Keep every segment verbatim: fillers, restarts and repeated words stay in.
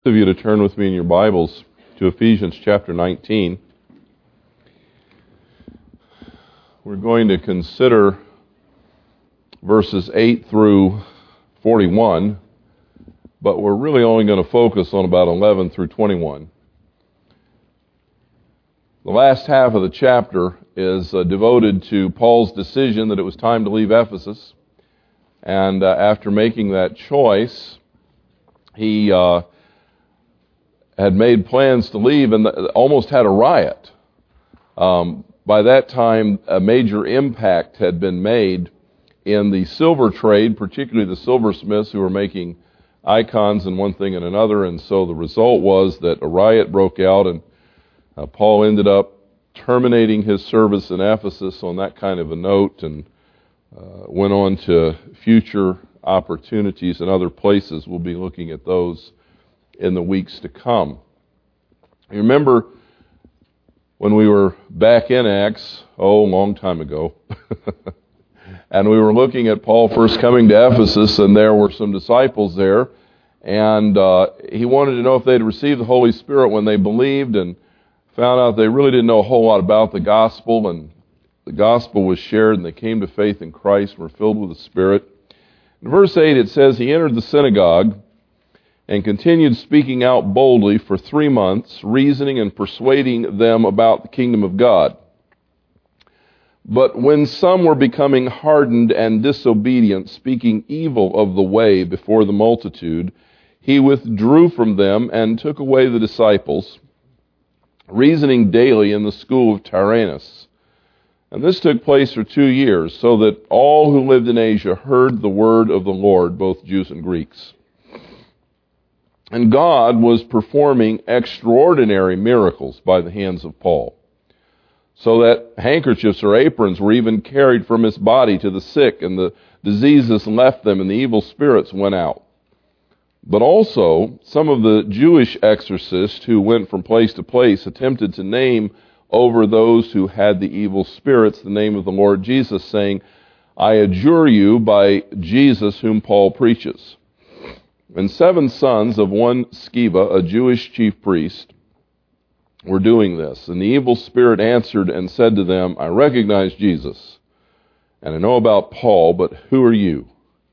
Of you to turn with me in your Bibles to Ephesians chapter nineteen. We're going to consider verses eight through forty-one, but we're really only going to focus on about eleven through twenty-one. The last half of the chapter is uh, devoted to Paul's decision that it was time to leave Ephesus, and uh, after making that choice, he uh, had made plans to leave and almost had a riot. Um, by that time, a major impact had been made in the silver trade, particularly the silversmiths who were making icons and one thing and another, and so the result was that a riot broke out, and uh, Paul ended up terminating his service in Ephesus on that kind of a note, and uh, went on to future opportunities in other places. We'll be looking at those in the weeks to come. You remember when we were back in Acts, oh, a long time ago, and we were looking at Paul first coming to Ephesus, and there were some disciples there, and uh, he wanted to know if they'd received the Holy Spirit when they believed, and found out they really didn't know a whole lot about the gospel, and the gospel was shared, and they came to faith in Christ and were filled with the Spirit. In verse eight it says, he entered the synagogue and continued speaking out boldly for three months, reasoning and persuading them about the kingdom of God. But when some were becoming hardened and disobedient, speaking evil of the way before the multitude, he withdrew from them and took away the disciples, reasoning daily in the school of Tyrannus. And this took place for two years, so that all who lived in Asia heard the word of the Lord, both Jews and Greeks. And God was performing extraordinary miracles by the hands of Paul, so that handkerchiefs or aprons were even carried from his body to the sick, and the diseases left them, and the evil spirits went out. But also, some of the Jewish exorcists who went from place to place attempted to name over those who had the evil spirits the name of the Lord Jesus, saying, I adjure you by Jesus whom Paul preaches. And seven sons of one Sceva, a Jewish chief priest, were doing this. And the evil spirit answered and said to them, I recognize Jesus, and I know about Paul, but who are you?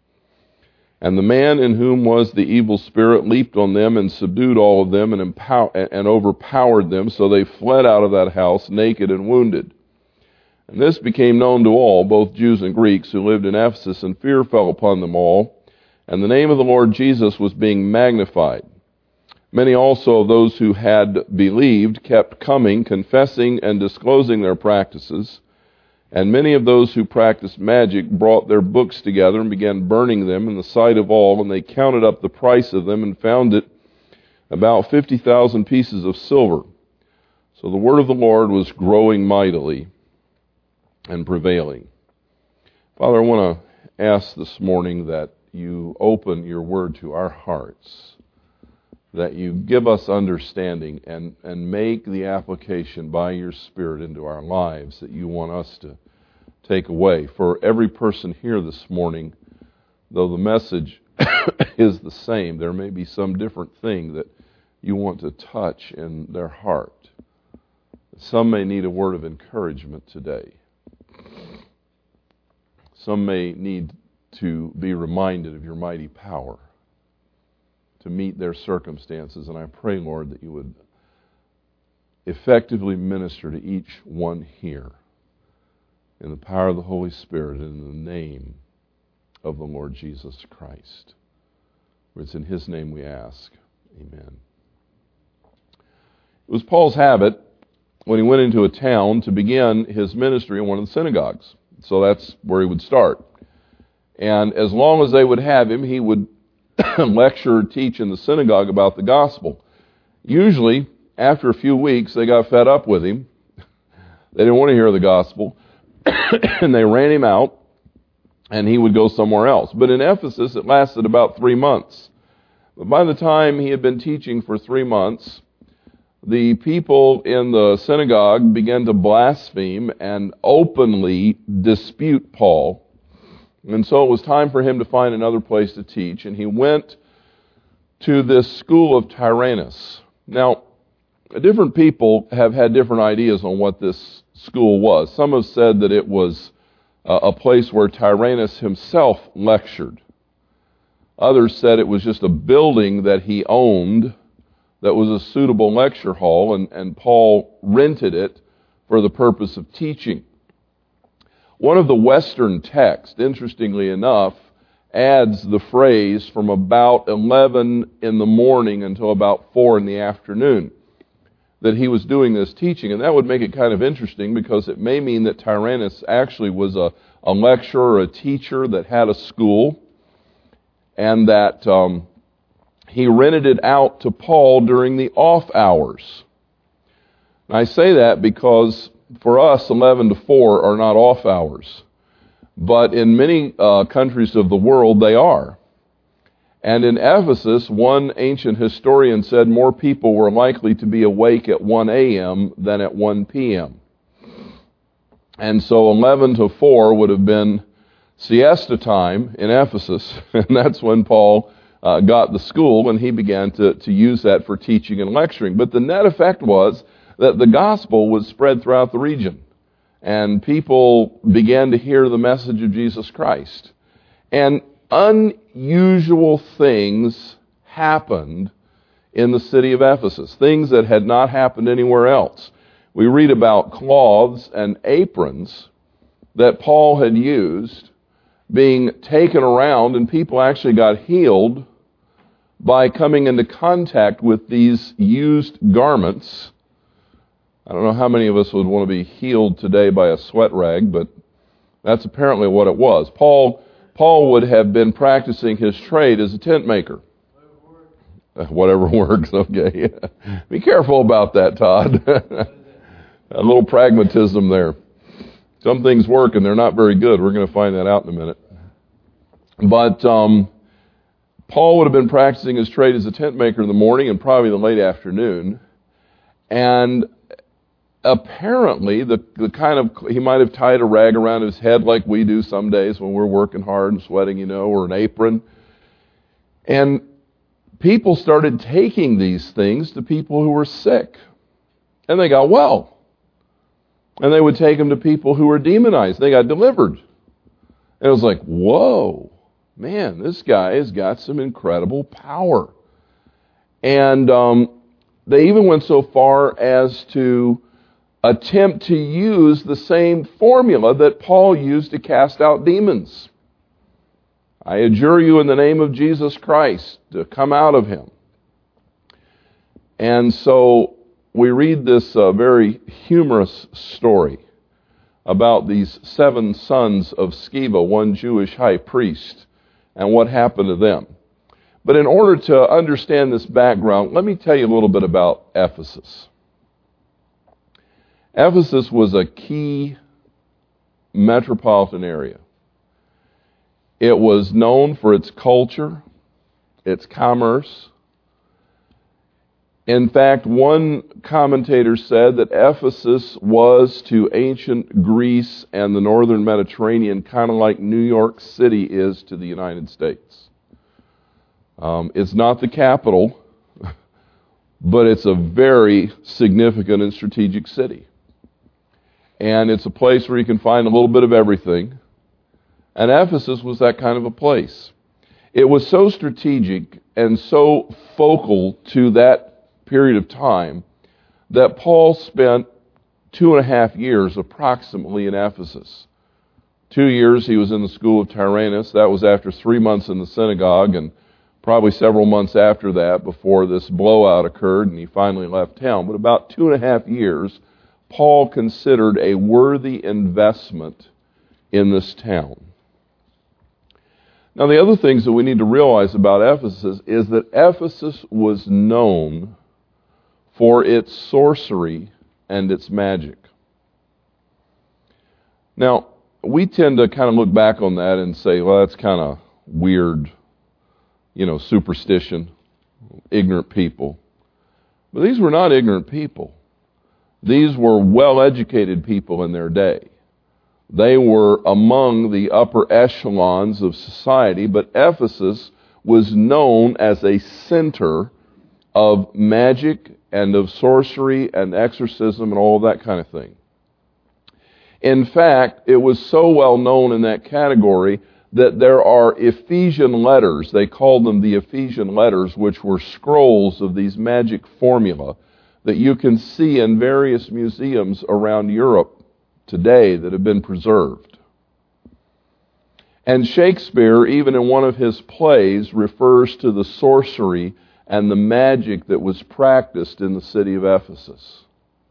And the man in whom was the evil spirit leaped on them and subdued all of them and, empower- and overpowered them, so they fled out of that house naked and wounded. And this became known to all, both Jews and Greeks, who lived in Ephesus, and fear fell upon them all. And the name of the Lord Jesus was being magnified. Many also of those who had believed kept coming, confessing and disclosing their practices. And many of those who practiced magic brought their books together and began burning them in the sight of all. And they counted up the price of them and found it about fifty thousand pieces of silver. So the word of the Lord was growing mightily and prevailing. Father, I want to ask this morning that you open your word to our hearts, that you give us understanding and, and make the application by your Spirit into our lives that you want us to take away. For every person here this morning, though the message is the same, there may be some different thing that you want to touch in their heart. Some may need a word of encouragement today. Some may need to be reminded of your mighty power to meet their circumstances. And I pray, Lord, that you would effectively minister to each one here in the power of the Holy Spirit and in the name of the Lord Jesus Christ. For it's in His name we ask. Amen. It was Paul's habit when he went into a town to begin his ministry in one of the synagogues. So that's where he would start. And as long as they would have him, he would lecture or teach in the synagogue about the gospel. Usually, after a few weeks, they got fed up with him. They didn't want to hear the gospel. And they ran him out, and he would go somewhere else. But in Ephesus, it lasted about three months. But by the time he had been teaching for three months, the people in the synagogue began to blaspheme and openly dispute Paul. And so it was time for him to find another place to teach. And he went to this school of Tyrannus. Now, different people have had different ideas on what this school was. Some have said that it was uh, a place where Tyrannus himself lectured. Others said it was just a building that he owned that was a suitable lecture hall, and, and Paul rented it for the purpose of teaching. One of the Western texts, interestingly enough, adds the phrase from about eleven in the morning until about four in the afternoon, that he was doing this teaching. And that would make it kind of interesting, because it may mean that Tyrannus actually was a, a lecturer or a teacher that had a school, and that um, he rented it out to Paul during the off hours. And I say that because for us, eleven to four are not off hours. But in many uh, countries of the world, they are. And in Ephesus, one ancient historian said more people were likely to be awake at one a.m. than at one p.m. And so eleven to four would have been siesta time in Ephesus, and that's when Paul uh, got the school, and he began to, to use that for teaching and lecturing. But the net effect was that the gospel was spread throughout the region, and people began to hear the message of Jesus Christ. And unusual things happened in the city of Ephesus, things that had not happened anywhere else. We read about cloths and aprons that Paul had used being taken around, and people actually got healed by coming into contact with these used garments. I don't know how many of us would want to be healed today by a sweat rag, but that's apparently what it was. Paul Paul would have been practicing his trade as a tent maker. Whatever works, okay. Be careful about that, Todd. A little pragmatism there. Some things work and they're not very good. We're going to find that out in a minute. But um, Paul would have been practicing his trade as a tent maker in the morning and probably the late afternoon. And apparently, the, the kind of, he might have tied a rag around his head like we do some days when we're working hard and sweating, you know, or an apron. And people started taking these things to people who were sick. And they got well. And they would take them to people who were demonized. They got delivered. And it was like, whoa, man, this guy has got some incredible power. And um, they even went so far as to attempt to use the same formula that Paul used to cast out demons. I adjure you in the name of Jesus Christ to come out of him. And so we read this uh, very humorous story about these seven sons of Sceva, one Jewish high priest, and what happened to them. But in order to understand this background, let me tell you a little bit about Ephesus. Ephesus was a key metropolitan area. It was known for its culture, its commerce. In fact, one commentator said that Ephesus was to ancient Greece and the northern Mediterranean kind of like New York City is to the United States. Um, it's not the capital, but it's a very significant and strategic city. And it's a place where you can find a little bit of everything. And Ephesus was that kind of a place. It was so strategic and so focal to that period of time that Paul spent two and a half years approximately in Ephesus. Two years he was in the school of Tyrannus. That was after three months in the synagogue, and probably several months after that before this blowout occurred and he finally left town. But about two and a half years, Paul considered a worthy investment in this town. Now, the other things that we need to realize about Ephesus is that Ephesus was known for its sorcery and its magic. Now, we tend to kind of look back on that and say, well, that's kind of weird, you know, superstition, ignorant people. But these were not ignorant people. These were well-educated people in their day. They were among the upper echelons of society, but Ephesus was known as a center of magic and of sorcery and exorcism and all of that kind of thing. In fact, it was so well known in that category that there are Ephesian letters, they called them the Ephesian letters, which were scrolls of these magic formula that you can see in various museums around Europe today that have been preserved. And Shakespeare, even in one of his plays, refers to the sorcery and the magic that was practiced in the city of Ephesus.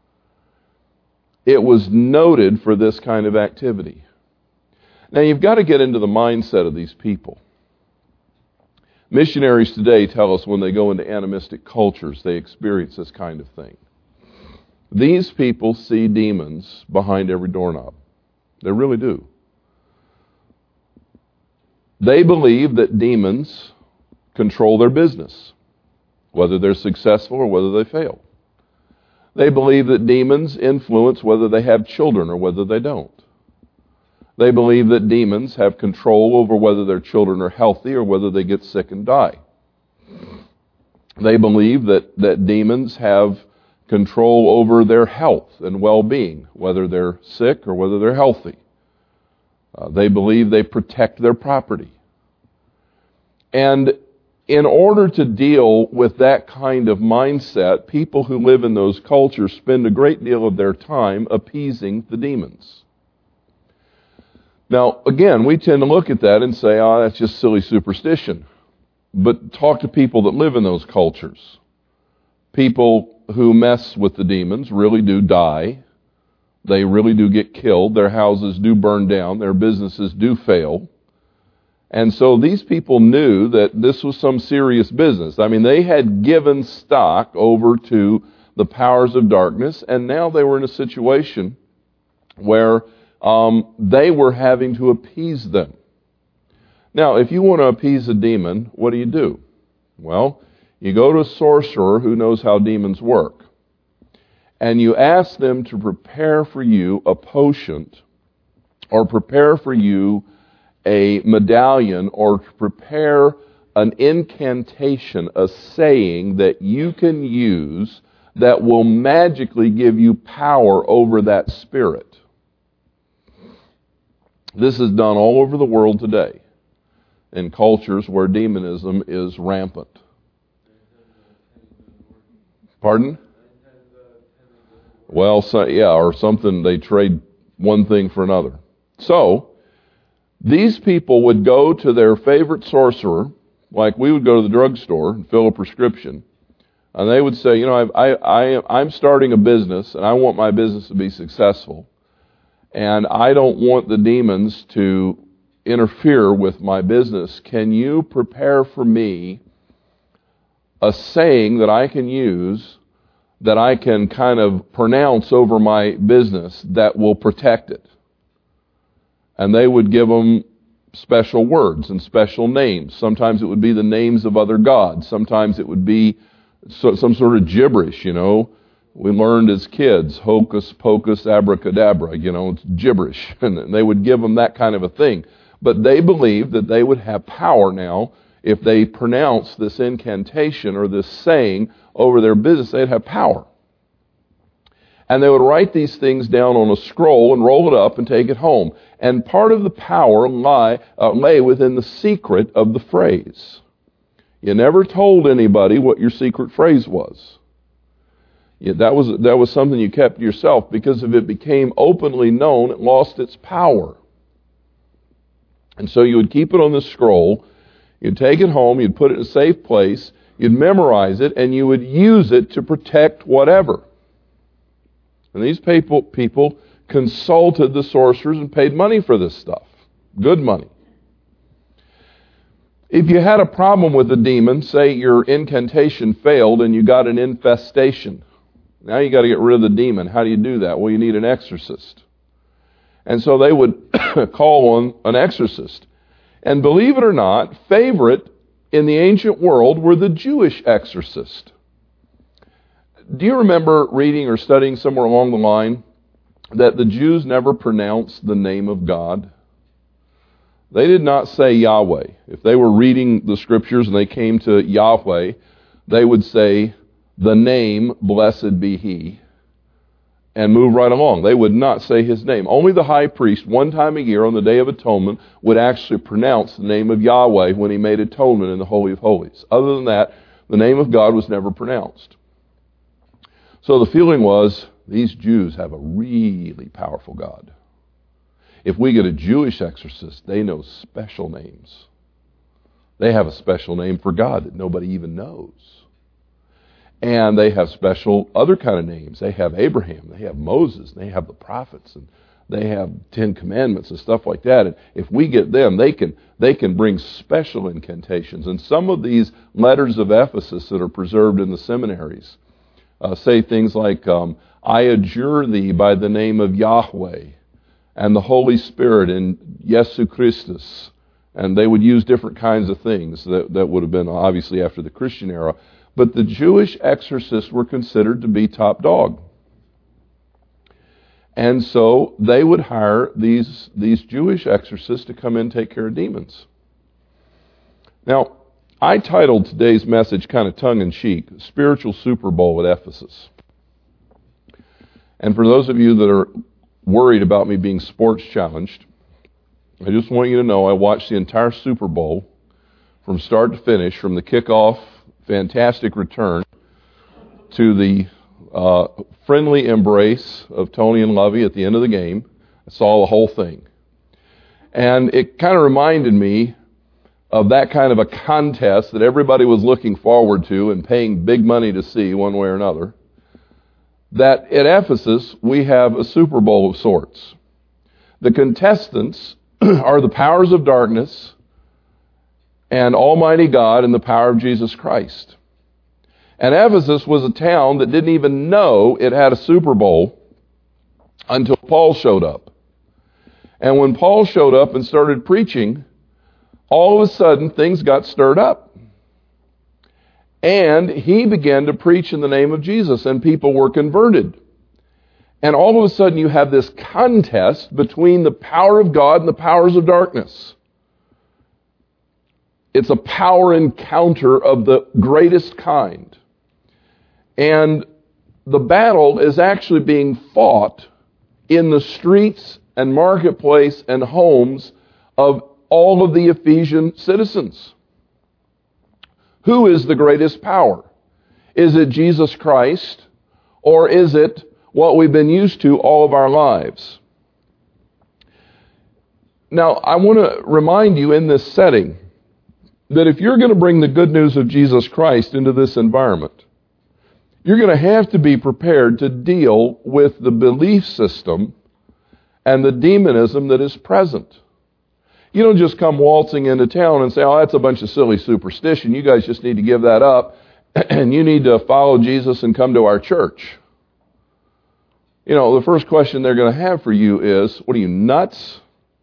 It was noted for this kind of activity. Now, you've got to get into the mindset of these people. Missionaries today tell us when they go into animistic cultures, they experience this kind of thing. These people see demons behind every doorknob. They really do. They believe that demons control their business, whether they're successful or whether they fail. They believe that demons influence whether they have children or whether they don't. They believe that demons have control over whether their children are healthy or whether they get sick and die. They believe that, that demons have control over their health and well-being, whether they're sick or whether they're healthy. Uh, they believe they protect their property. And in order to deal with that kind of mindset, people who live in those cultures spend a great deal of their time appeasing the demons. Now, again, we tend to look at that and say, oh, that's just silly superstition. But talk to people that live in those cultures. People who mess with the demons really do die. They really do get killed. Their houses do burn down. Their businesses do fail. And so these people knew that this was some serious business. I mean, they had given stock over to the powers of darkness, and now they were in a situation where um, they were having to appease them. Now, if you want to appease a demon, what do you do? Well, you go to a sorcerer who knows how demons work, and you ask them to prepare for you a potion or prepare for you a medallion or to prepare an incantation, a saying that you can use that will magically give you power over that spirit. This is done all over the world today in cultures where demonism is rampant. Pardon? Well, so, yeah, or something, they trade one thing for another. So, these people would go to their favorite sorcerer, like we would go to the drugstore and fill a prescription, and they would say, you know, I, I, I, I'm starting a business, and I want my business to be successful, and I don't want the demons to interfere with my business. Can you prepare for me a saying that I can use, that I can kind of pronounce over my business that will protect it? And they would give them special words and special names. Sometimes it would be the names of other gods. Sometimes it would be so, some sort of gibberish, you know. We learned as kids, hocus pocus abracadabra, you know, it's gibberish. And they would give them that kind of a thing. But they believed that they would have power now if they pronounced this incantation or this saying over their business. They'd have power. And they would write these things down on a scroll and roll it up and take it home. And part of the power lie, uh, lay within the secret of the phrase. You never told anybody what your secret phrase was. Yeah, that was that was something you kept to yourself, because if it became openly known, it lost its power. And so you would keep it on the scroll, you'd take it home, you'd put it in a safe place, you'd memorize it, and you would use it to protect whatever. And these people, people consulted the sorcerers and paid money for this stuff. Good money. If you had a problem with a demon, say your incantation failed and you got an infestation. Now you got to get rid of the demon. How do you do that? Well, you need an exorcist. And so they would call on an exorcist. And believe it or not, favorite in the ancient world were the Jewish exorcists. Do you remember reading or studying somewhere along the line that the Jews never pronounced the name of God? They did not say Yahweh. If they were reading the scriptures and they came to Yahweh, they would say, the name, blessed be he, and move right along. They would not say his name. Only the high priest, one time a year on the Day of Atonement, would actually pronounce the name of Yahweh when he made atonement in the Holy of Holies. Other than that, the name of God was never pronounced. So the feeling was, these Jews have a really powerful God. If we get a Jewish exorcist, they know special names. They have a special name for God that nobody even knows. And they have special other kind of names. They have Abraham, they have Moses, they have the prophets, and they have Ten Commandments and stuff like that. And if we get them, they can they can bring special incantations. And some of these letters of Ephesus that are preserved in the seminaries uh, say things like, um, I adjure thee by the name of Yahweh and the Holy Spirit and Jesu Christus. And they would use different kinds of things that, that would have been obviously after the Christian era. But the Jewish exorcists were considered to be top dog. And so they would hire these, these Jewish exorcists to come in and take care of demons. Now, I titled today's message kind of tongue-in-cheek, Spiritual Super Bowl at Ephesus. And for those of you that are worried about me being sports challenged, I just want you to know I watched the entire Super Bowl from start to finish, from the kickoff, fantastic return, to the uh, friendly embrace of Tony and Lovey at the end of the game. I saw the whole thing. And it kind of reminded me of that kind of a contest that everybody was looking forward to and paying big money to see one way or another. That at Ephesus, we have a Super Bowl of sorts. The contestants are the powers of darkness and Almighty God and the power of Jesus Christ. And Ephesus was a town that didn't even know it had a Super Bowl until Paul showed up. And when Paul showed up and started preaching, all of a sudden things got stirred up. And he began to preach in the name of Jesus, and people were converted. And all of a sudden you have this contest between the power of God and the powers of darkness. It's a power encounter of the greatest kind. And the battle is actually being fought in the streets and marketplace and homes of all of the Ephesian citizens. Who is the greatest power? Is it Jesus Christ, or is it what we've been used to all of our lives? Now, I want to remind you in this setting that if you're going to bring the good news of Jesus Christ into this environment, you're going to have to be prepared to deal with the belief system and the demonism that is present. You don't just come waltzing into town and say, oh, that's a bunch of silly superstition. You guys just need to give that up, and you need to follow Jesus and come to our church. You know, the first question they're going to have for you is, what are you, nuts?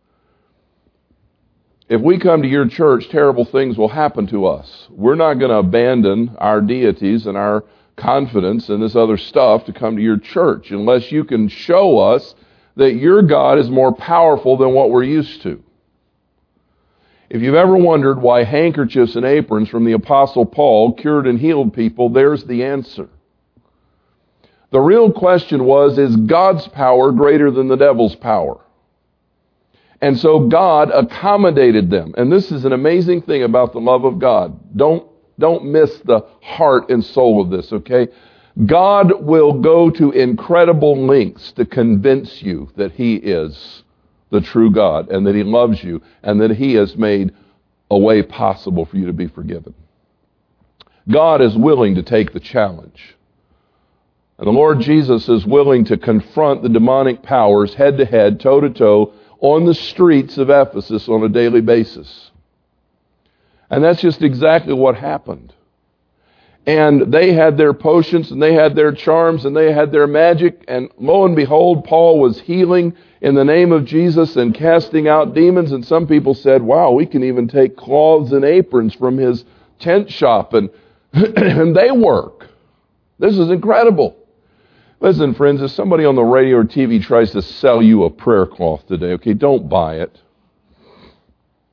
If we come to your church, terrible things will happen to us. We're not going to abandon our deities and our confidence and this other stuff to come to your church unless you can show us that your God is more powerful than what we're used to. If you've ever wondered why handkerchiefs and aprons from the Apostle Paul cured and healed people, there's the answer. The real question was, is God's power greater than the devil's power? And so God accommodated them. And this is an amazing thing about the love of God. Don't, don't miss the heart and soul of this, okay? God will go to incredible lengths to convince you that He is the true God, and that He loves you, and that He has made a way possible for you to be forgiven. God is willing to take the challenge. And the Lord Jesus is willing to confront the demonic powers head to head, toe to toe, on the streets of Ephesus on a daily basis. And that's just exactly what happened. And they had their potions, and they had their charms, and they had their magic, and lo and behold, Paul was healing in the name of Jesus and casting out demons. And some people said, wow, we can even take cloths and aprons from his tent shop, and, and they work. This is incredible. Listen, friends, if somebody on the radio or T V tries to sell you a prayer cloth today, okay, don't buy it.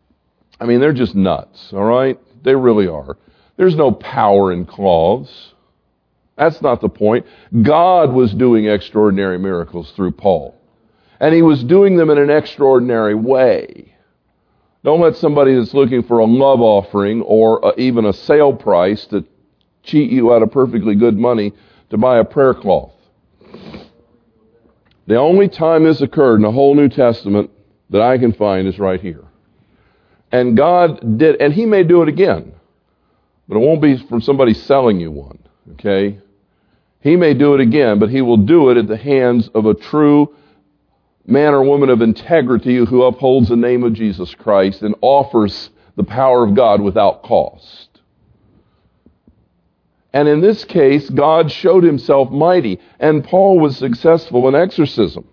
I mean, they're just nuts, all right? They really are. There's no power in cloths. That's not the point. God was doing extraordinary miracles through Paul. And he was doing them in an extraordinary way. Don't let somebody that's looking for a love offering or a, even a sale price to cheat you out of perfectly good money to buy a prayer cloth. The only time this occurred in the whole New Testament that I can find is right here. And God did, and he may do it again, but it won't be from somebody selling you one, okay? He may do it again, but he will do it at the hands of a true man or woman of integrity who upholds the name of Jesus Christ and offers the power of God without cost. And in this case, God showed himself mighty, and Paul was successful in exorcism.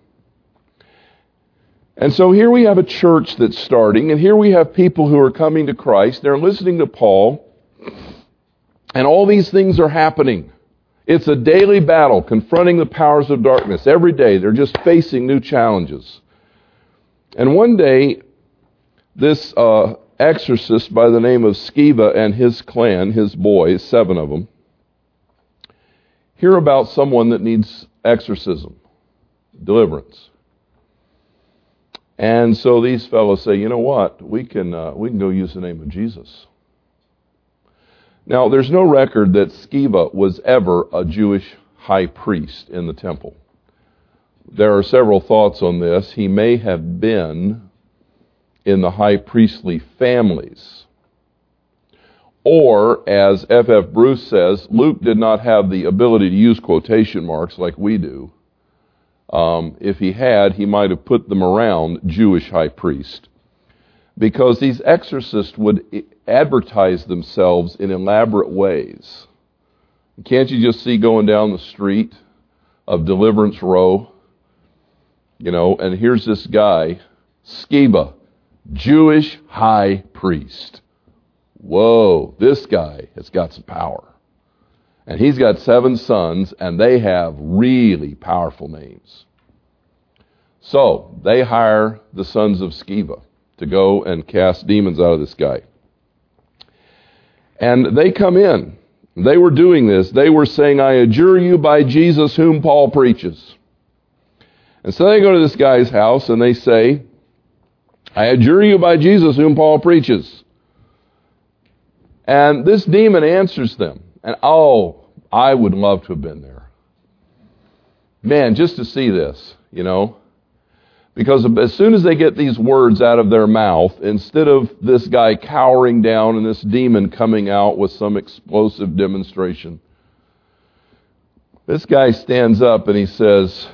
And so here we have a church that's starting, and here we have people who are coming to Christ. They're listening to Paul, and all these things are happening. It's a daily battle confronting the powers of darkness. Every day they're just facing new challenges. And one day, this uh, exorcist by the name of Sceva and his clan, his boys, seven of them, hear about someone that needs exorcism, deliverance. And so these fellows say, you know what, we can uh, we can go use the name of Jesus. Now, there's no record that Sceva was ever a Jewish high priest in the temple. There are several thoughts on this. He may have been in the high priestly families. Or, as F F Bruce says, Luke did not have the ability to use quotation marks like we do. Um, if he had, he might have put them around Jewish high priest. Because these exorcists would advertise themselves in elaborate ways. Can't you just see going down the street of Deliverance Row? You know, and here's this guy, Sceva, Jewish high priest. Whoa, this guy has got some power. And he's got seven sons, and they have really powerful names. So, they hire the sons of Sceva to go and cast demons out of this guy. And they come in. They were doing this. They were saying, I adjure you by Jesus whom Paul preaches. And so they go to this guy's house and they say, I adjure you by Jesus whom Paul preaches. And this demon answers them. And oh, I would love to have been there. Man, just to see this, you know. Because as soon as they get these words out of their mouth, instead of this guy cowering down and this demon coming out with some explosive demonstration, this guy stands up and he says,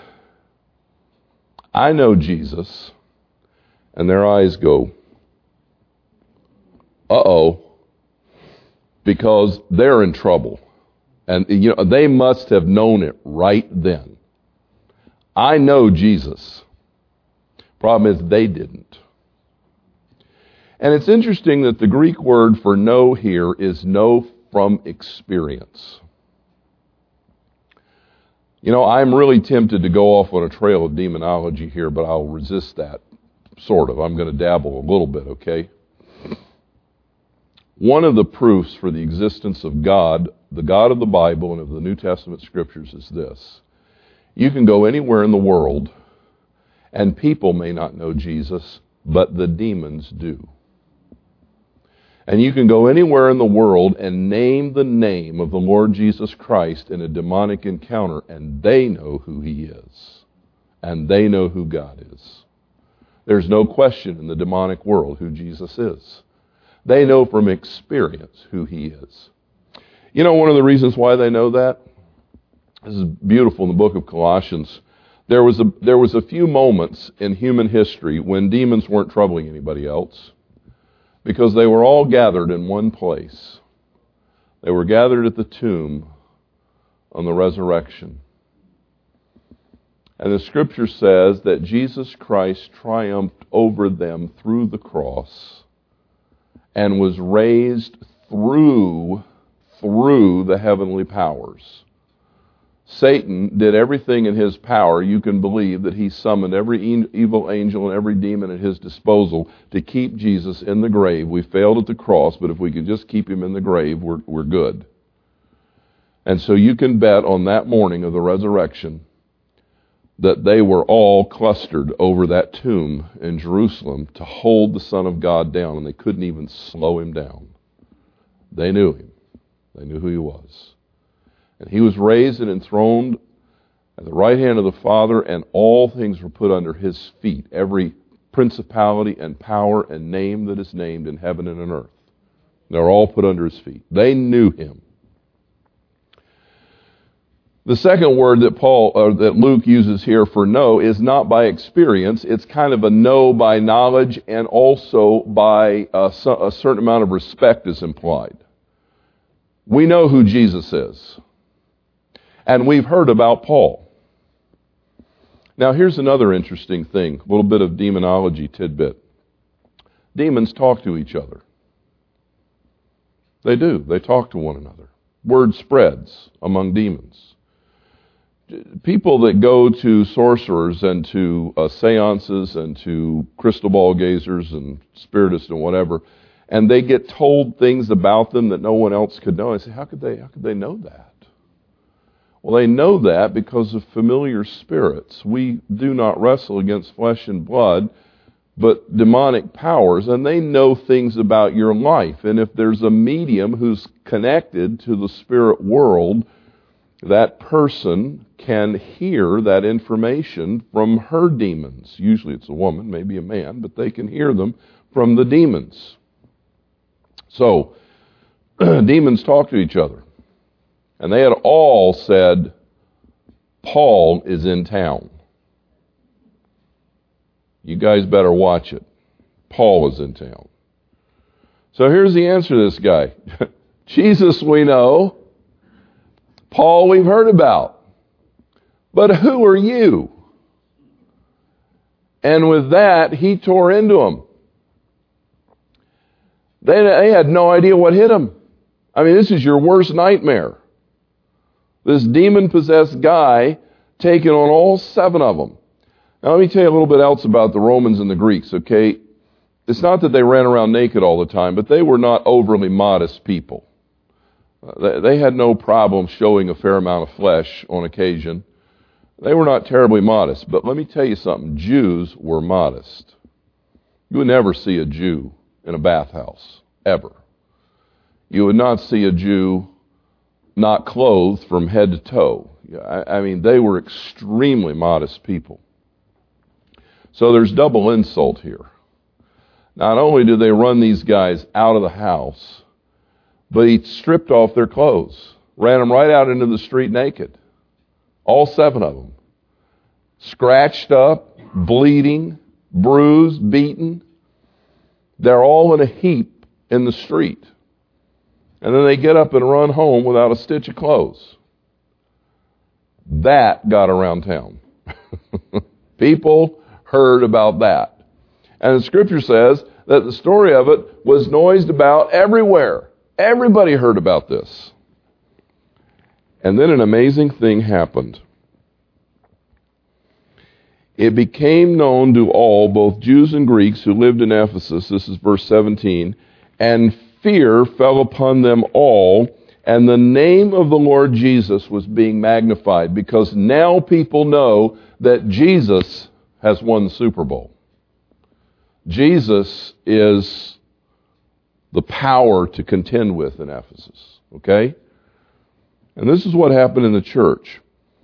I know Jesus. And their eyes go, uh-oh, because they're in trouble. And you know they must have known it right then. I know Jesus. Problem is, they didn't. And it's interesting that the Greek word for know here is know from experience. You know, I'm really tempted to go off on a trail of demonology here, but I'll resist that, sort of. I'm going to dabble a little bit, okay? One of the proofs for the existence of God, the God of the Bible and of the New Testament Scriptures, is this. You can go anywhere in the world, and people may not know Jesus, but the demons do. And you can go anywhere in the world and name the name of the Lord Jesus Christ in a demonic encounter, and they know who He is. And they know who God is. There's no question in the demonic world who Jesus is. They know from experience who He is. You know one of the reasons why they know that? This is beautiful in the book of Colossians. There was a there was a few moments in human history when demons weren't troubling anybody else because they were all gathered in one place. They were gathered at the tomb on the resurrection. And the Scripture says that Jesus Christ triumphed over them through the cross and was raised through through the heavenly powers. Satan did everything in his power. You can believe that he summoned every e- evil angel and every demon at his disposal to keep Jesus in the grave. We failed at the cross, but if we could just keep him in the grave, we're, we're good. And so you can bet on that morning of the resurrection that they were all clustered over that tomb in Jerusalem to hold the Son of God down, and they couldn't even slow him down. They knew him. They knew who he was. And he was raised and enthroned at the right hand of the Father, and all things were put under his feet, every principality and power and name that is named in heaven and on earth. They were all put under his feet. They knew him. The second word that Paul or that Luke uses here for know is not by experience. It's kind of a know by knowledge, and also by a, a certain amount of respect is implied. We know who Jesus is. And we've heard about Paul. Now, here's another interesting thing, a little bit of demonology tidbit. Demons talk to each other. They do. They talk to one another. Word spreads among demons. People that go to sorcerers and to uh, seances and to crystal ball gazers and spiritists and whatever, and they get told things about them that no one else could know. I say, how could they, how could they know that? Well, they know that because of familiar spirits. We do not wrestle against flesh and blood, but demonic powers, and they know things about your life. And if there's a medium who's connected to the spirit world, that person can hear that information from her demons. Usually it's a woman, maybe a man, but they can hear them from the demons. So, demons talk to each other. And they had all said, Paul is in town. You guys better watch it. Paul is in town. So here's the answer to this guy. Jesus we know. Paul we've heard about. But who are you? And with that, he tore into them. They, they had no idea what hit them. I mean, this is your worst nightmare. This demon-possessed guy taking on all seven of them. Now, let me tell you a little bit else about the Romans and the Greeks, okay? It's not that they ran around naked all the time, but they were not overly modest people. Uh, they, they had no problem showing a fair amount of flesh on occasion. They were not terribly modest. But let me tell you something. Jews were modest. You would never see a Jew in a bathhouse, ever. You would not see a Jew not clothed from head to toe. I, I mean, they were extremely modest people. So there's double insult here. Not only did they run these guys out of the house, but he stripped off their clothes, ran them right out into the street naked. All seven of them. Scratched up, bleeding, bruised, beaten. They're all in a heap in the street. And then they get up and run home without a stitch of clothes. That got around town. People heard about that. And the scripture says that the story of it was noised about everywhere. Everybody heard about this. And then an amazing thing happened. It became known to all, both Jews and Greeks who lived in Ephesus, this is verse seventeen, and fear fell upon them all, and the name of the Lord Jesus was being magnified, because now people know that Jesus has won the Super Bowl. Jesus is the power to contend with in Ephesus, okay? And this is what happened in the church.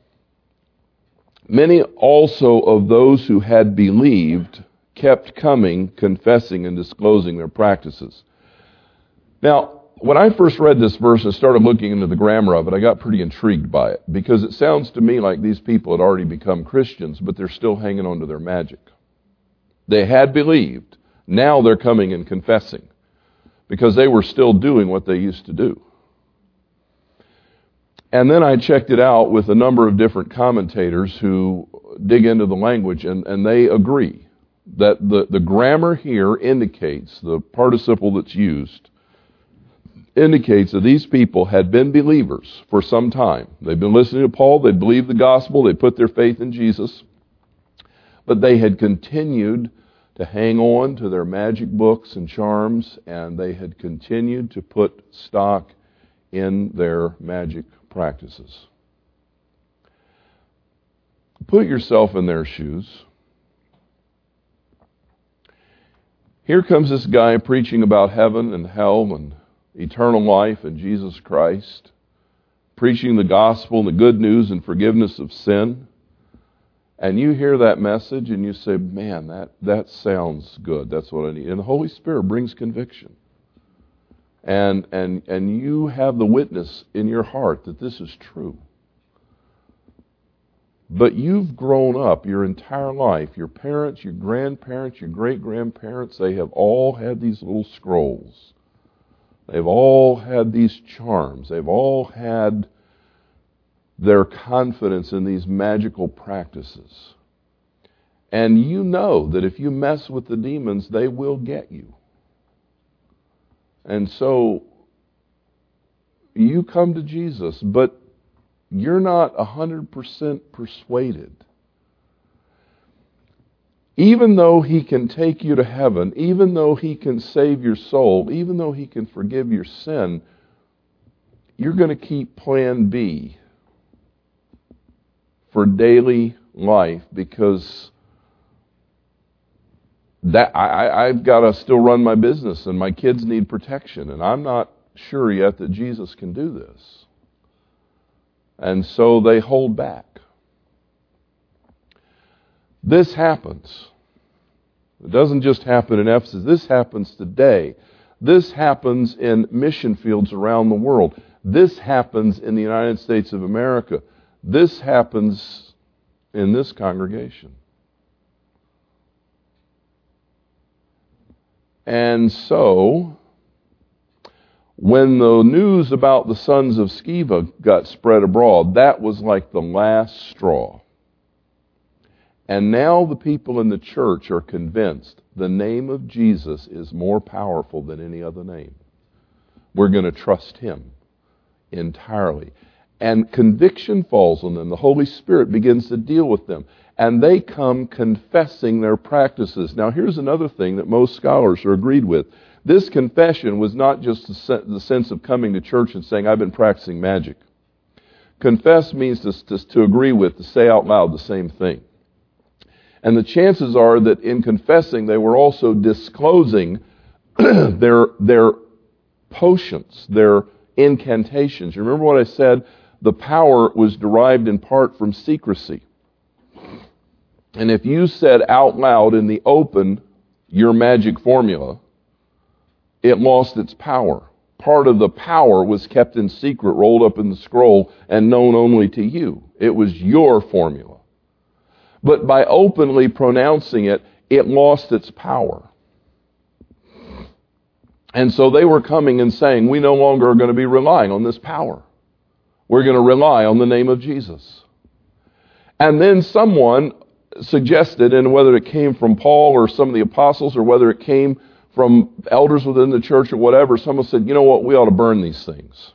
Many also of those who had believed kept coming, confessing, and disclosing their practices. Now, when I first read this verse and started looking into the grammar of it, I got pretty intrigued by it, because it sounds to me like these people had already become Christians, but they're still hanging on to their magic. They had believed. Now they're coming and confessing, because they were still doing what they used to do. And then I checked it out with a number of different commentators who dig into the language, and, and they agree that the, the grammar here indicates the participle that's used indicates that these people had been believers for some time. They'd been listening to Paul, they believed the gospel, they put their faith in Jesus, but they had continued to hang on to their magic books and charms, and they had continued to put stock in their magic practices. Put yourself in their shoes. Here comes this guy preaching about heaven and hell and eternal life and Jesus Christ, preaching the gospel and the good news and forgiveness of sin. And you hear that message and you say, man, that, that sounds good. That's what I need. And the Holy Spirit brings conviction. And, and, and you have the witness in your heart that this is true. But you've grown up your entire life. Your parents, your grandparents, your great-grandparents, they have all had these little scrolls. They've all had these charms. They've all had their confidence in these magical practices. And you know that if you mess with the demons, they will get you. And so you come to Jesus, but you're not one hundred percent persuaded. Even though He can take you to heaven, even though He can save your soul, even though He can forgive your sin, you're going to keep plan B for daily life, because that I, I've got to still run my business and my kids need protection, and I'm not sure yet that Jesus can do this. And so they hold back. This happens. It doesn't just happen in Ephesus. This happens today. This happens in mission fields around the world. This happens in the United States of America. This happens in this congregation. And so, when the news about the sons of Sceva got spread abroad, that was like the last straw. And now the people in the church are convinced the name of Jesus is more powerful than any other name. We're going to trust Him entirely. And conviction falls on them. The Holy Spirit begins to deal with them. And they come confessing their practices. Now here's another thing that most scholars are agreed with. This confession was not just the sense of coming to church and saying, I've been practicing magic. Confess means to, to, to agree with, to say out loud the same thing. And the chances are that in confessing, they were also disclosing their, their potions, their incantations. You remember what I said? The power was derived in part from secrecy. And if you said out loud in the open your magic formula, it lost its power. Part of the power was kept in secret, rolled up in the scroll, and known only to you. It was your formula. But by openly pronouncing it, it lost its power. And so they were coming and saying, we no longer are going to be relying on this power. We're going to rely on the name of Jesus. And then someone suggested, and whether it came from Paul or some of the apostles, or whether it came from elders within the church or whatever, someone said, you know what, we ought to burn these things.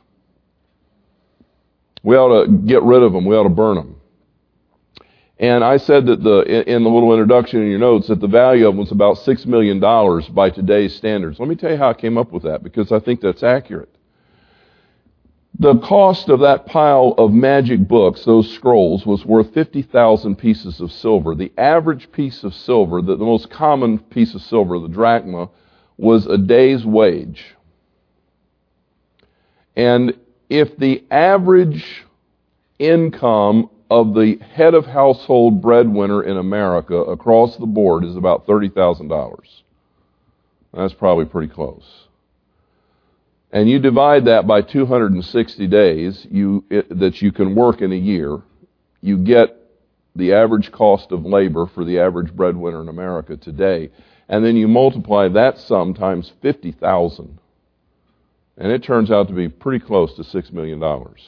We ought to get rid of them. We ought to burn them. And I said that the in the little introduction in your notes that the value of them was about six million dollars by today's standards. Let me tell you how I came up with that, because I think that's accurate. The cost of that pile of magic books, those scrolls, was worth fifty thousand pieces of silver. The average piece of silver, the, the most common piece of silver, the drachma, was a day's wage. And if the average income of the head of household breadwinner in America across the board is about thirty thousand dollars. That's probably pretty close. And you divide that by two hundred sixty days you, it, that you can work in a year, you get the average cost of labor for the average breadwinner in America today. And then you multiply that sum times fifty thousand. And it turns out to be pretty close to six million dollars.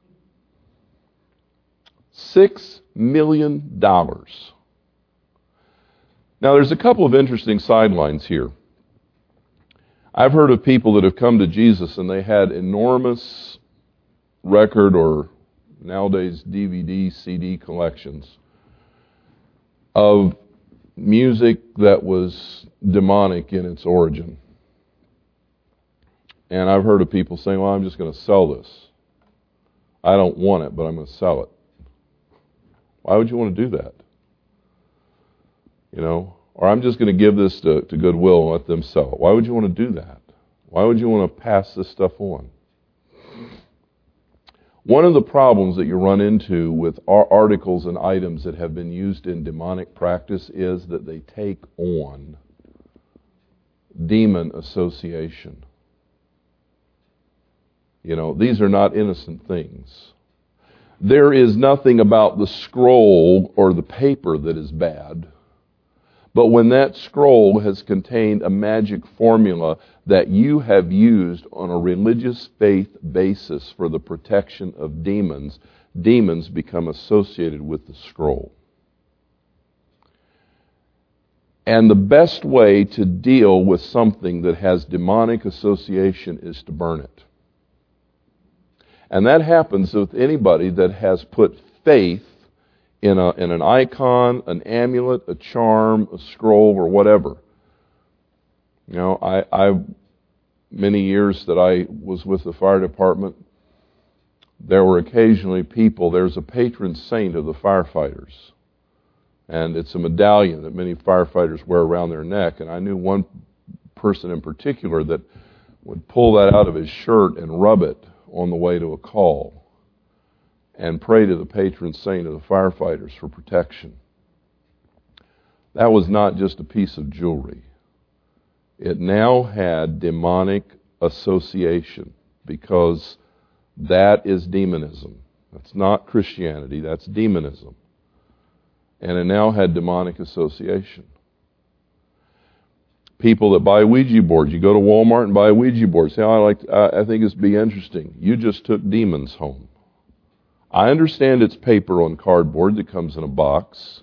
Six million dollars. Now there's a couple of interesting sidelines here. I've heard of people that have come to Jesus and they had enormous record or nowadays D V D, C D collections of music that was demonic in its origin. And I've heard of people saying, well, I'm just going to sell this. I don't want it, but I'm going to sell it. Why would you want to do that? You know, or I'm just going to give this to, to Goodwill and let them sell it. Why would you want to do that? Why would you want to pass this stuff on? One of the problems that you run into with articles and items that have been used in demonic practice is that they take on demon association. You know, these are not innocent things. There is nothing about the scroll or the paper that is bad. But when that scroll has contained a magic formula that you have used on a religious faith basis for the protection of demons, demons become associated with the scroll. And the best way to deal with something that has demonic association is to burn it. And that happens with anybody that has put faith in a in an icon, an amulet, a charm, a scroll, or whatever. You know, I, I many years that I was with the fire department, there were occasionally people, there's a patron saint of the firefighters. And it's a medallion that many firefighters wear around their neck. And I knew one person in particular that would pull that out of his shirt and rub it on the way to a call and pray to the patron saint of the firefighters for protection. That was not just a piece of jewelry. It now had demonic association because that is demonism. That's not Christianity, that's demonism. And it now had demonic association. People that buy Ouija boards, you go to Walmart and buy a Ouija board. Say, oh, I like, I think it's be interesting. You just took demons home. I understand it's paper on cardboard that comes in a box,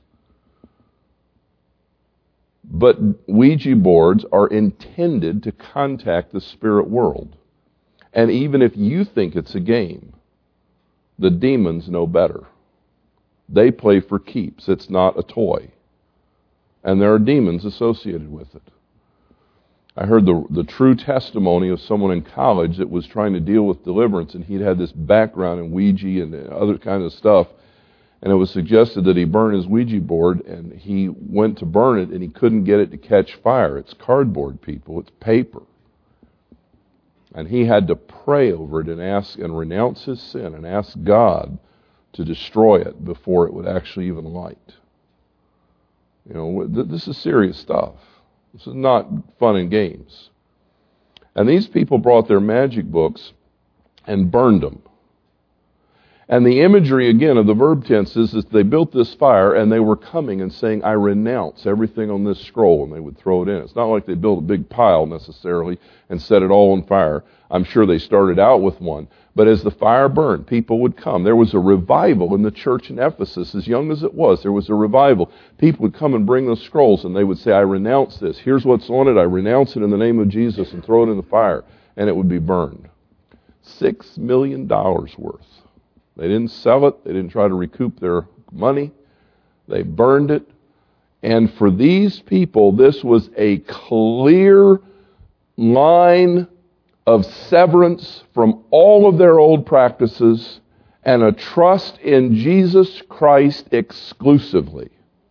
but Ouija boards are intended to contact the spirit world. And even if you think it's a game, the demons know better. They play for keeps. It's not a toy. And there are demons associated with it. I heard the the true testimony of someone in college that was trying to deal with deliverance, and he'd had this background in Ouija and other kinds of stuff, and it was suggested that he burn his Ouija board, and he went to burn it, and he couldn't get it to catch fire. It's cardboard, people. It's paper. And he had to pray over it and ask and renounce his sin and ask God to destroy it before it would actually even light. You know, this is serious stuff. This is not fun and games. And these people brought their magic books and burned them. And the imagery, again, of the verb tense is that they built this fire and they were coming and saying, I renounce everything on this scroll, and they would throw it in. It's not like they built a big pile necessarily and set it all on fire. I'm sure they started out with one. But as the fire burned, people would come. There was a revival in the church in Ephesus, as young as it was. There was a revival. People would come and bring those scrolls, and they would say, I renounce this. Here's what's on it. I renounce it in the name of Jesus, and throw it in the fire. And it would be burned. Six million dollars worth. They didn't sell it. They didn't try to recoup their money. They burned it. And for these people, this was a clear line of severance from all of their old practices and a trust in Jesus Christ exclusively.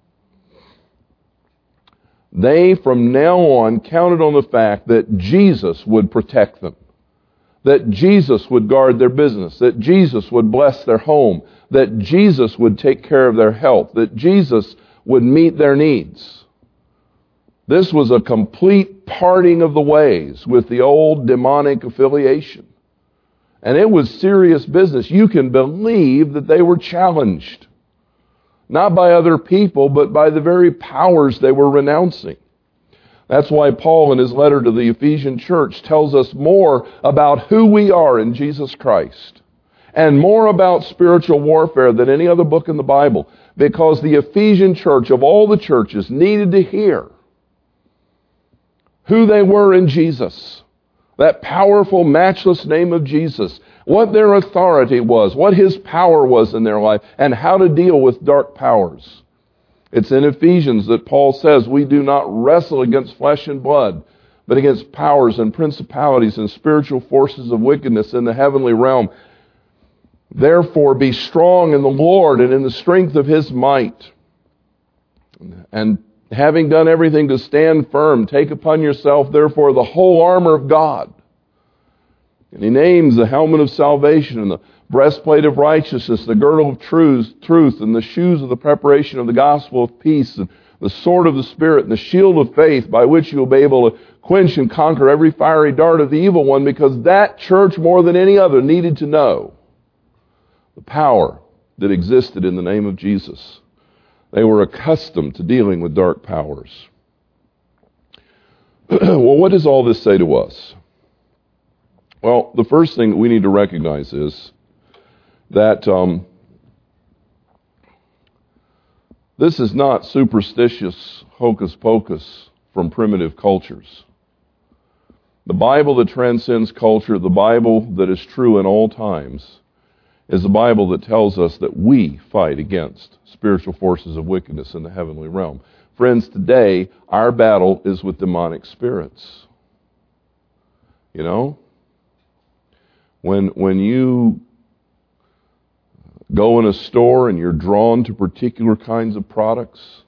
They, from now on, counted on the fact that Jesus would protect them, that Jesus would guard their business, that Jesus would bless their home, that Jesus would take care of their health, that Jesus would meet their needs. This was a complete parting of the ways with the old demonic affiliation. And it was serious business. You can believe that they were challenged. Not by other people, but by the very powers they were renouncing. That's why Paul, in his letter to the Ephesian church, tells us more about who we are in Jesus Christ. And more about spiritual warfare than any other book in the Bible. Because the Ephesian church, of all the churches, needed to hear who they were in Jesus that powerful, matchless name of Jesus, what their authority was, what His power was in their life, and how to deal with dark powers. It's in Ephesians that Paul says we do not wrestle against flesh and blood, but against powers and principalities and spiritual forces of wickedness in the heavenly realm. Therefore, be strong in the Lord and in the strength of His might. And having done everything to stand firm, take upon yourself, therefore, the whole armor of God. And He names the helmet of salvation and the breastplate of righteousness, the girdle of truth, truth, and the shoes of the preparation of the gospel of peace, and the sword of the Spirit, and the shield of faith, by which you will be able to quench and conquer every fiery dart of the evil one, because that church, more than any other, needed to know the power that existed in the name of Jesus. They were accustomed to dealing with dark powers. Well, what does all this say to us? Well, the first thing we need to recognize is that um, this is not superstitious hocus pocus from primitive cultures. The Bible that transcends culture, the Bible that is true in all times, is the Bible that tells us that we fight against spiritual forces of wickedness in the heavenly realm. Friends, today our battle is with demonic spirits. You know? When when you go in a store and you're drawn to particular kinds of products,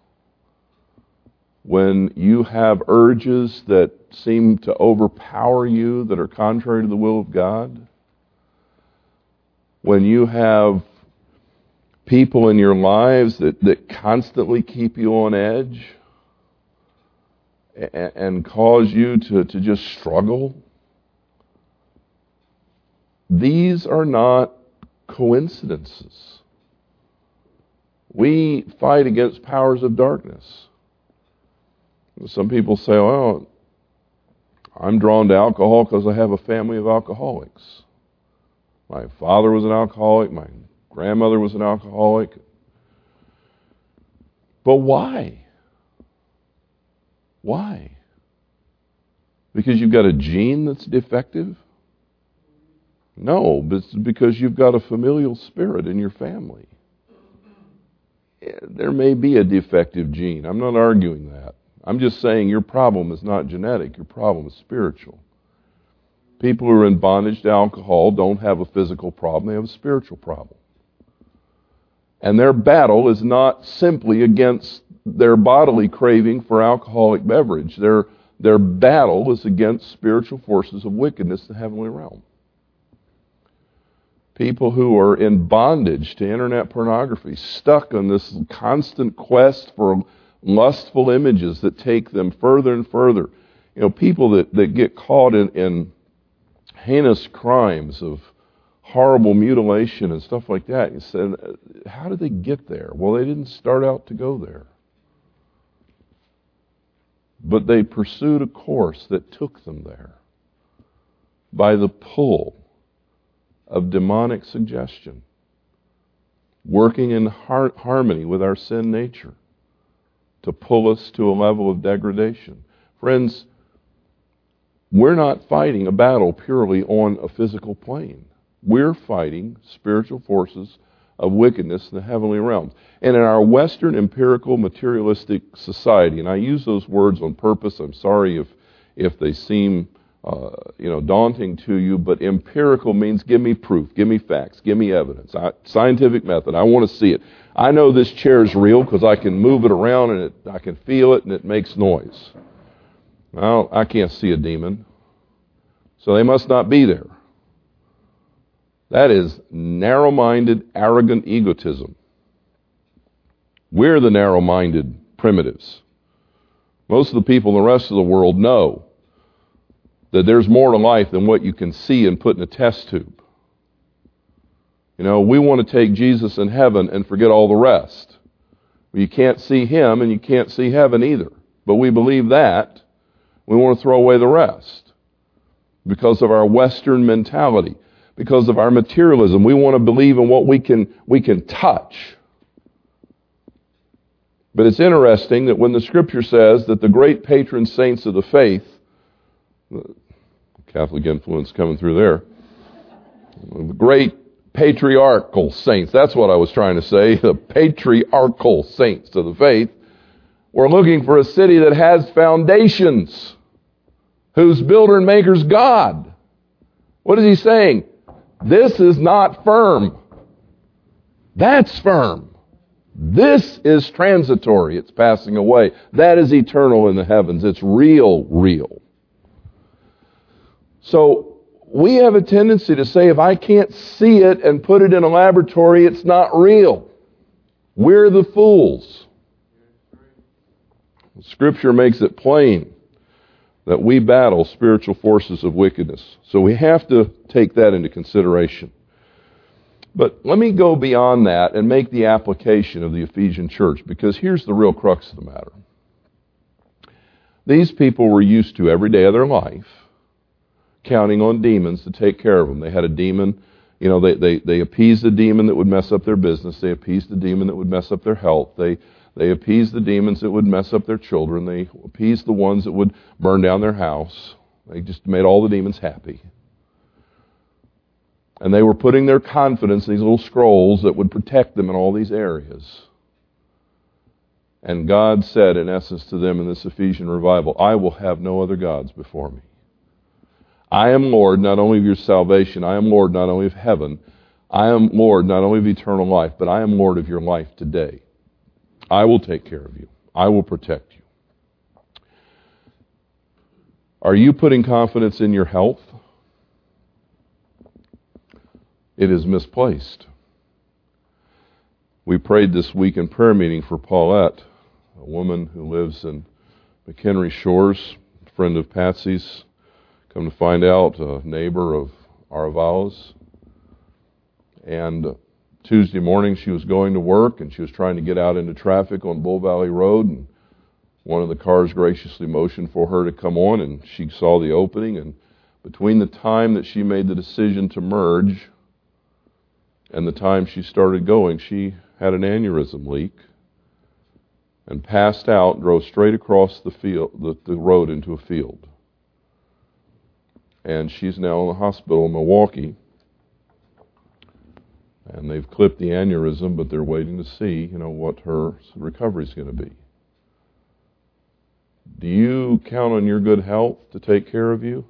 when you have urges that seem to overpower you that are contrary to the will of God, when you have people in your lives that, that constantly keep you on edge and, and cause you to, to just struggle, these are not coincidences. We fight against powers of darkness. Some people say, well, I'm drawn to alcohol because I have a family of alcoholics. My father was an alcoholic. My grandmother was an alcoholic. But why? Why? Because you've got a gene that's defective? No, but it's because you've got a familial spirit in your family. There may be a defective gene. I'm not arguing that. I'm just saying your problem is not genetic. Your problem is spiritual. People who are in bondage to alcohol don't have a physical problem. They have a spiritual problem. And their battle is not simply against their bodily craving for alcoholic beverage. Their, their battle is against spiritual forces of wickedness in the heavenly realm. People who are in bondage to internet pornography, stuck on this constant quest for lustful images that take them further and further. You know, people that, that get caught in, in heinous crimes of horrible mutilation and stuff like that. You said, how did they get there? Well, they didn't start out to go there. But they pursued a course that took them there by the pull of demonic suggestion, working in har- harmony with our sin nature to pull us to a level of degradation. Friends, we're not fighting a battle purely on a physical plane. We're fighting spiritual forces of wickedness in the heavenly realms. And in our Western empirical materialistic society, and I use those words on purpose, I'm sorry if, if they seem Uh, you know, daunting to you, but empirical means give me proof, give me facts, give me evidence. I, scientific method, I want to see it. I know this chair is real because I can move it around and it, I can feel it and it makes noise. Well, I can't see a demon, so they must not be there. That is narrow-minded, arrogant egotism. We're the narrow-minded primitives. Most of the people in the rest of the world know that there's more to life than what you can see and put in a test tube. You know, we want to take Jesus in heaven and forget all the rest. You can't see Him and you can't see heaven either. But we believe that. We want to throw away the rest because of our Western mentality, because of our materialism. We want to believe in what we can, we can touch. But it's interesting that when the Scripture says that the great patron saints of the faith, Catholic influence coming through there. The great patriarchal saints, that's what I was trying to say, the patriarchal saints of the faith, were looking for a city that has foundations, whose builder and maker is God. What is he saying? This is not firm. That's firm. This is transitory. It's passing away. That is eternal in the heavens. It's real, real. So we have a tendency to say, if I can't see it and put it in a laboratory, it's not real. We're the fools. Scripture makes it plain that we battle spiritual forces of wickedness. So we have to take that into consideration. But let me go beyond that and make the application of the Ephesian church, because here's the real crux of the matter. These people were used to, every day of their life, counting on demons to take care of them. They had a demon, you know, they, they, they appeased the demon that would mess up their business. They appeased the demon that would mess up their health. They, they appeased the demons that would mess up their children. They appeased the ones that would burn down their house. They just made all the demons happy. And they were putting their confidence in these little scrolls that would protect them in all these areas. And God said, in essence, to them in this Ephesian revival, I will have no other gods before me. I am Lord not only of your salvation, I am Lord not only of heaven, I am Lord not only of eternal life, but I am Lord of your life today. I will take care of you. I will protect you. Are you putting confidence in your health? It is misplaced. We prayed this week in prayer meeting for Paulette, a woman who lives in McHenry Shores, a friend of Patsy's, come to find out, a neighbor of Aravala's. And Tuesday morning she was going to work and she was trying to get out into traffic on Bull Valley Road, and one of the cars graciously motioned for her to come on, and she saw the opening, and between the time that she made the decision to merge and the time she started going, she had an aneurysm leak and passed out, drove straight across the field, the, the road into a field. And she's now in the hospital in Milwaukee. And they've clipped the aneurysm, but they're waiting to see, you know, what her recovery is going to be. Do you count on your good health to take care of you?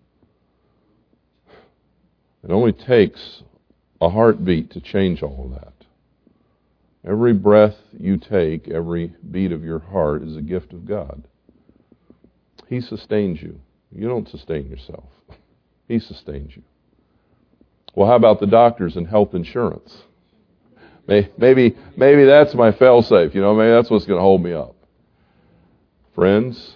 It only takes a heartbeat to change all of that. Every breath you take, every beat of your heart is a gift of God. He sustains you. You don't sustain yourself. He sustains you. Well, how about the doctors and health insurance? Maybe, maybe that's my fail-safe. You know, maybe that's what's going to hold me up. Friends,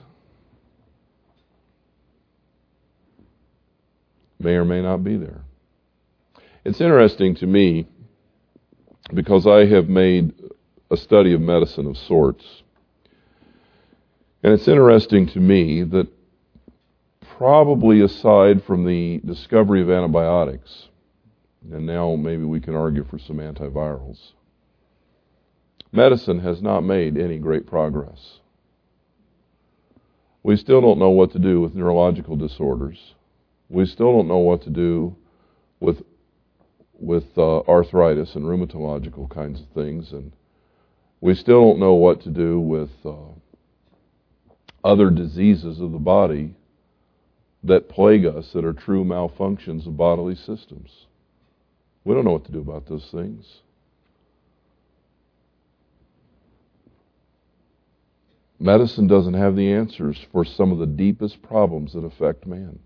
may or may not be there. It's interesting to me because I have made a study of medicine of sorts. And it's interesting to me that probably aside from the discovery of antibiotics, and now maybe we can argue for some antivirals, medicine has not made any great progress. We still don't know what to do with neurological disorders. We still don't know what to do with with uh, arthritis and rheumatological kinds of things, and we still don't know what to do with uh, other diseases of the body that plague us, that are true malfunctions of bodily systems. We don't know what to do about those things. Medicine doesn't have the answers for some of the deepest problems that affect man.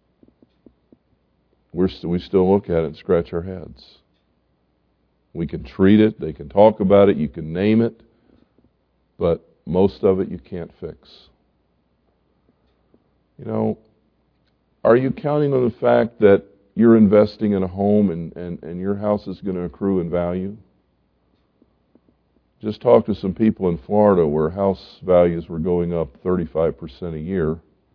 We're st- we still look at it and scratch our heads. We can treat it, they can talk about it, you can name it, but most of it you can't fix. You know, are you counting on the fact that you're investing in a home and, and, and your house is going to accrue in value? Just talked to some people in Florida where house values were going up thirty-five percent a year,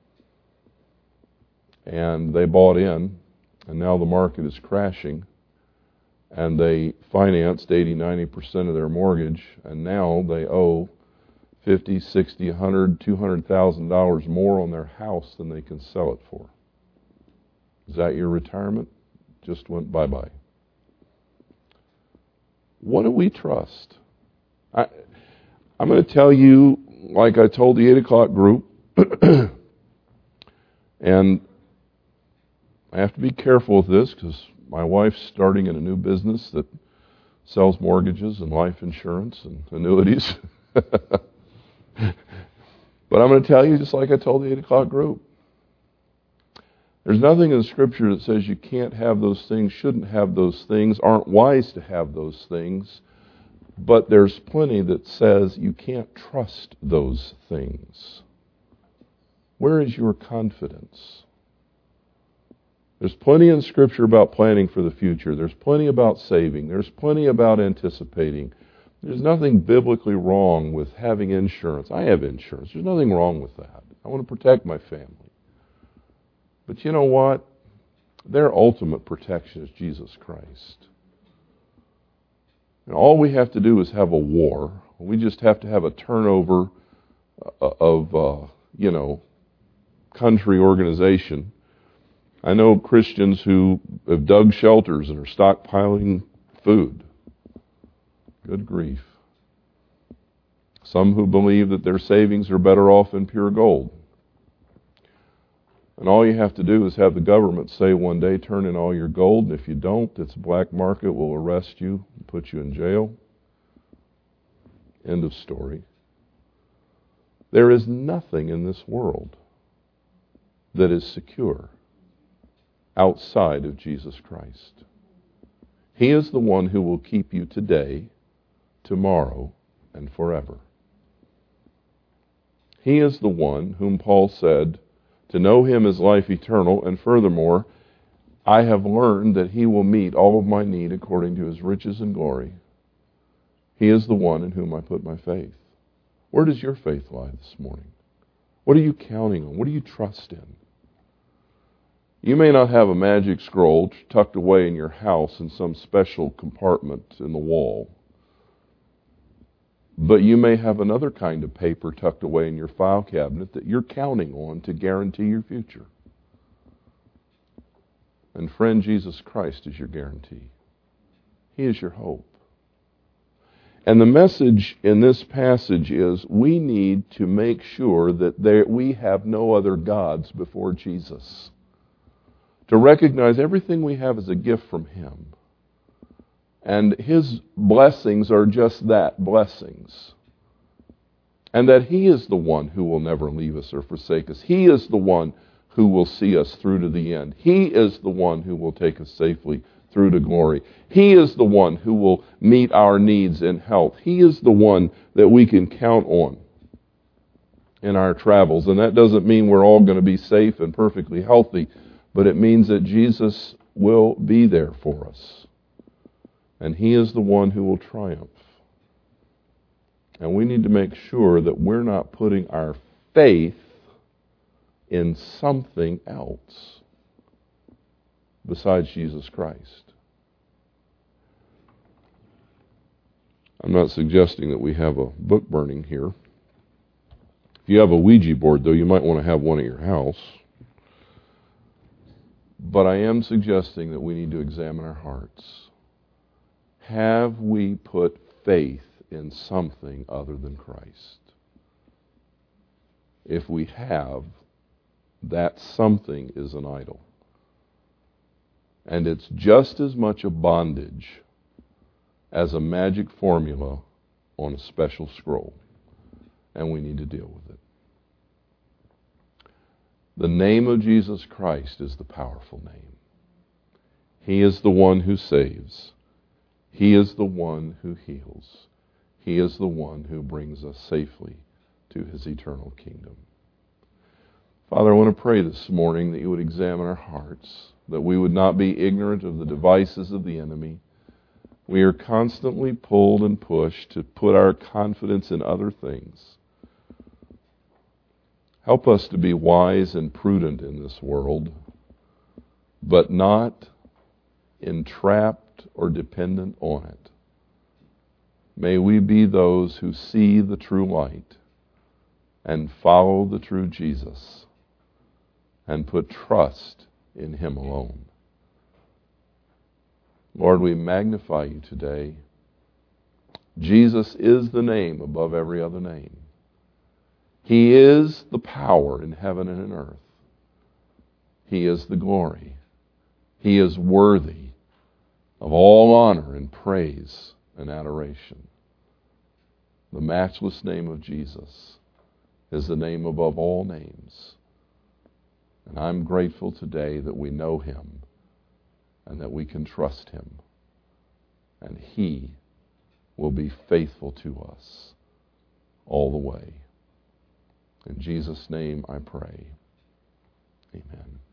and they bought in, and now the market is crashing, and they financed eighty, ninety percent of their mortgage, and now they owe fifty, sixty, one hundred, two hundred thousand dollars more on their house than they can sell it for. Is that your retirement? Just went bye-bye. What do we trust? I, I'm going to tell you, like I told the eight o'clock group, and I have to be careful with this because my wife's starting in a new business that sells mortgages and life insurance and annuities. But I'm going to tell you, just like I told the eight o'clock group, there's nothing in Scripture that says you can't have those things, shouldn't have those things, aren't wise to have those things. But there's plenty that says you can't trust those things. Where is your confidence? There's plenty in Scripture about planning for the future. There's plenty about saving. There's plenty about anticipating. There's nothing biblically wrong with having insurance. I have insurance. There's nothing wrong with that. I want to protect my family. But you know what? Their ultimate protection is Jesus Christ. And all we have to do is have a war. We just have to have a turnover of, uh, you know, country organization. I know Christians who have dug shelters and are stockpiling food. Good grief. Some who believe that their savings are better off in pure gold. And all you have to do is have the government say one day, turn in all your gold, and if you don't, it's a black market, will arrest you and put you in jail. End of story. There is nothing in this world that is secure outside of Jesus Christ. He is the one who will keep you today, tomorrow, and forever. He is the one whom Paul said, to know Him is life eternal, and furthermore, I have learned that He will meet all of my need according to His riches and glory. He is the one in whom I put my faith. Where does your faith lie this morning? What are you counting on? What do you trust in? You may not have a magic scroll tucked away in your house in some special compartment in the wall. But you may have another kind of paper tucked away in your file cabinet that you're counting on to guarantee your future. And friend, Jesus Christ is your guarantee. He is your hope. And the message in this passage is we need to make sure that there, we have no other gods before Jesus. To recognize everything we have is a gift from Him. And His blessings are just that, blessings. And that He is the one who will never leave us or forsake us. He is the one who will see us through to the end. He is the one who will take us safely through to glory. He is the one who will meet our needs in health. He is the one that we can count on in our travels. And that doesn't mean we're all going to be safe and perfectly healthy, but it means that Jesus will be there for us. And He is the one who will triumph. And we need to make sure that we're not putting our faith in something else besides Jesus Christ. I'm not suggesting that we have a book burning here. If you have a Ouija board, though, you might want to have one at your house. But I am suggesting that we need to examine our hearts. Have we put faith in something other than Christ? If we have, that something is an idol. And it's just as much a bondage as a magic formula on a special scroll. And we need to deal with it. The name of Jesus Christ is the powerful name. He is the one who saves. He is the one who heals. He is the one who brings us safely to His eternal kingdom. Father, I want to pray this morning that You would examine our hearts, that we would not be ignorant of the devices of the enemy. We are constantly pulled and pushed to put our confidence in other things. Help us to be wise and prudent in this world, but not entrapped or dependent on it. May we be those who see the true light and follow the true Jesus and put trust in Him alone. Lord, we magnify You today. Jesus is the name above every other name. He is the power in heaven and in earth. He is the glory. He is worthy of all honor and praise and adoration. The matchless name of Jesus is the name above all names. And I'm grateful today that we know Him and that we can trust Him. And He will be faithful to us all the way. In Jesus' name I pray. Amen.